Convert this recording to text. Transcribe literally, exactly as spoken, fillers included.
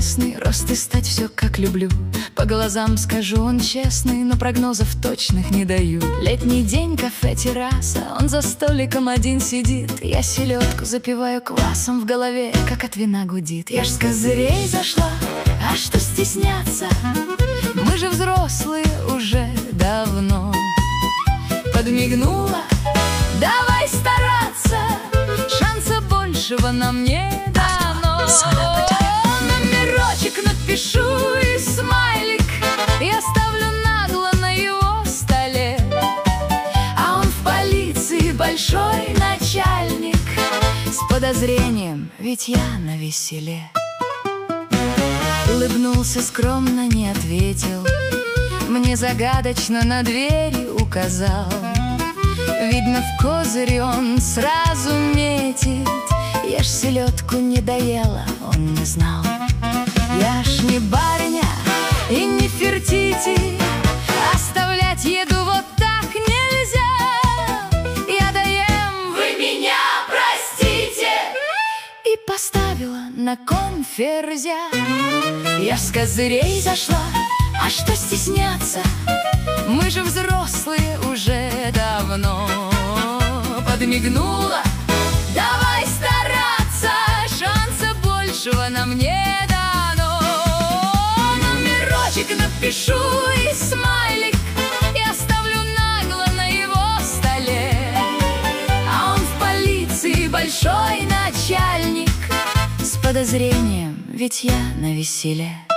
чудесный, рост и стать все как люблю. По глазам скажу, он честный, но прогнозов точных не даю. Летний день, кафе, терраса, он за столиком один сидит. Я селедку запиваю квасом, в голове, как от вина гудит. Я ж с козырей зашла, а что стесняться? Мы же взрослые уже давно. Подмигнула, давай стараться, шанса большего нам не дано. Номерочек напишу и смайлик я ставлю нагло на его столе. А он в полиции большой начальник, с подозрением, ведь я навеселе. Улыбнулся скромно, не ответил, мне загадочно на двери указал. Видно, в козыре он сразу метит. Я ж селедку не доела, он не знал. Я ж не барыня и не Фертити, оставлять еду вот так нельзя. Я доем, вы меня простите, и поставила на кон ферзя. Я ж с козырей зашла, а что стесняться? Мы же взрослые уже давно. Подмигнула, давай стараться, шанса большего нам не дано. Номерочек напишу и смайлик я ставлю нагло на его столе. А он в полиции большой начальник, с подозрением, ведь я навеселе.